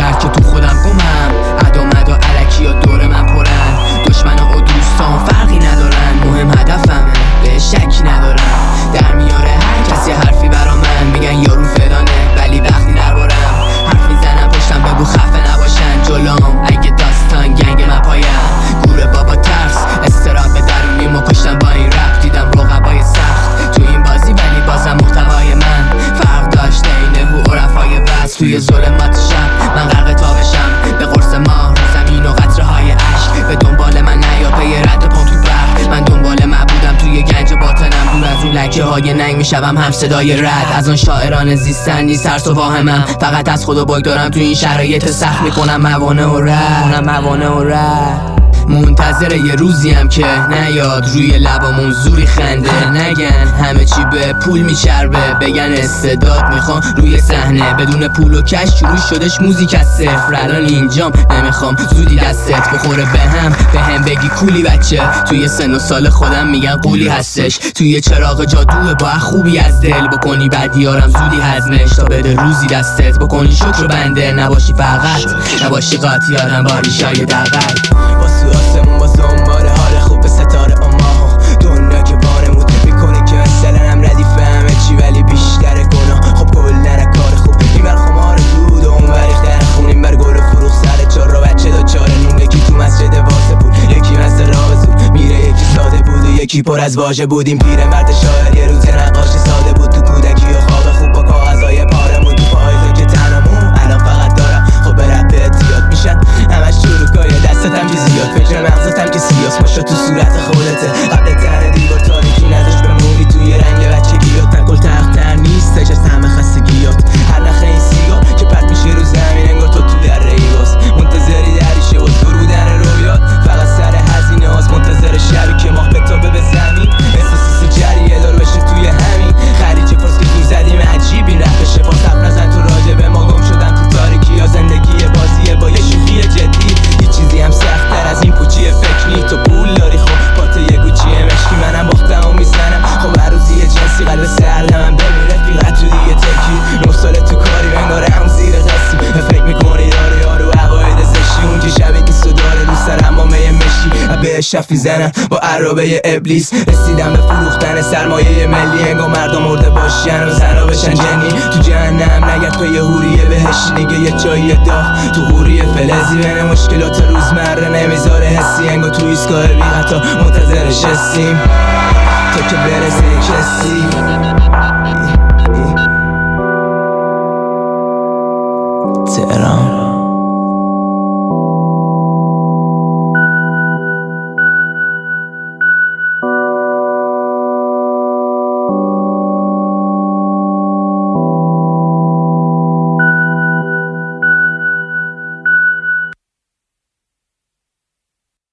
انقدر که تو خودم گمم. ادا مدا الکی ها دور من پرن، دشمنا و دوستان فرقی ندارن. مهم هدفمه، به شکی ندارم. در میاره هر کسی حرفی برا من، میگن یارو فلانه ولی وقتی دربارم حرف میزنم پشتم بگو خفه نباشن جلوم. اگه داستان گنگ من پایم گوره بابا ترس استراب درونی ما کشتم با این رپ. دیدم رقبای سخت تو این بازی ولی بازم محتوای من فرق داشته اینه هو و رفای وز. توی ظلمات شب من غرق تابشم، به قرص ماه رو زمین و قطره های عشق. به دنبال من نیا پی رد پام تو برق، من دنبال معبودم توی گنج باطنم. دور از اون لکه های ننگ میشوم هم صدای رد. از اون شاعران زیستن نیست ترس و واهمم، فقط از خدا بگدارم توی این شرایط سخت. میکنم موانع و رد منتظر یه روزیم که نیاد روی لبامون زوری خنده. نگن همه چی به پول میچربه، بگن استعداد میخوام روی صحنه. بدون پول و کش شروع شدش موزیک از صفر. الان اینجام نمیخوام زودی دستت بخوره بهم بگی کولی بچه. توی سن و سال خودم میگن قولی هستش، توی چراغ جادوه با خوبی از دل بکنی بدیارم زودی هضمش. تا بده روزی دستت بکنی شکر بنده، نباشی فقط نباشی قاطی آدم با ریشای دقل. آسمون با دنبال حال خوب به ستاره اما دنیا که وانمود میکنه که مثلا هم ردیف همه چی ولی بیشتر گناه. خب کلن کار خوب این بر خمار دود و اون بریختر خون، این بر گل فروخ سر چار رو بچه دا چار نون. یکی تو مسجد واسه بود، یکی مثل راه زود میره، یکی ساده بود و یکی پر از واژه بود. این پیر مرد شاعر یه روز نقاش ساده بود تو کودکی و خواب خوب با کاغذهای پارمون. تو پاییزه که تنمون الان فقط دارم خب به رپ اعتیاد میشن همش چروکای دستتم که زیاد فکر مغزتم که سیاس ماشا تو صورت خودته. قبل تر دیوار تاریکی نذاش بمونی توی رنگ بچگیات. نکل تختر نیستش از همه خستگیات، هر نخ این سیگار که پرت میشه رو زمین انگار تو در ریواز. منتظری دریشه و درودن رویات، فقط سر هزینه هاست. منتظر شبی که ماه بتابه به زمین، احساسی جریه دار بشه توی همین خریج فرس که دور زدیم عجیب. این رفت شفا سب نزن تو راجع به ما، گم شدم تو تاریکی یا زندگی بازیه با یه شوخی جدی. هیچ چیزی هم سخت‌تر از این پوچی فکر نی. تو پول داری خب پات یه گوچی مشکی، منم باختم و میزنم خب هر روزی یه جنسی قلب سردمم بمیره فیقت تو دیگه تکی. 9 ساله تو کاری انگار هم زیر قسیم، فکر میکنی داره یارو عقاید زشتی. اون که شبیه نیست و داره دوست دارم با میه مشی بهش شفی زنم با عرابه ابلیس. رسیدم به فروختن سرمایه ملی، انگار مردم مرده باشن و زنا بشن جنی. تو جهنم نگرد تو یه هوریه بهشی نگه یه چایی داغ تو هوریه فلزی. بین مشکلات روزمره نمیذاره حسی، انگار تو ایستگاه بی قطار منتظرش هستیم.